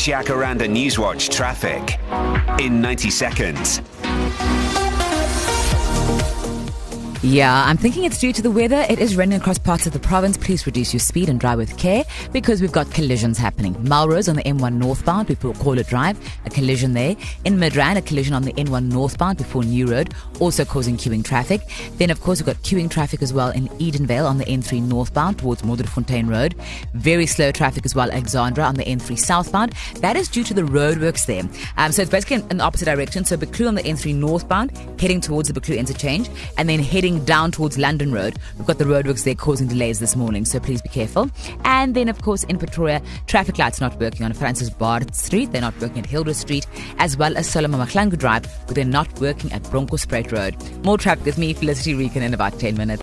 Jacaranda Newswatch traffic in 90 seconds. Yeah, I'm thinking it's due to the weather. It is raining across parts of the province. Please reduce your speed and drive with care because we've got collisions happening. Melrose on the N1 northbound before Caller Drive, a collision there. In Midrand, a collision on the N1 northbound before New Road, also causing queuing traffic. Then, of course, we've got queuing traffic as well in Edenvale on the N3 northbound towards Modderfontein Road. Very slow traffic as well, Alexandra on the N3 southbound. That is due to the roadworks there. So it's basically in the opposite direction. So Buccleuch on the N3 northbound, heading towards the Buccleuch interchange, and then heading down towards London Road. We've got the roadworks there causing delays this morning, so please be careful. And then, of course, in Pretoria, traffic lights not working on Francis Baard Street. They're not working at Hildreth Street, as well as Solomon Mahlangu Drive, but they're not working at Bronkhorstspruit Road. More traffic with me, Felicity Regan, in about 10 minutes.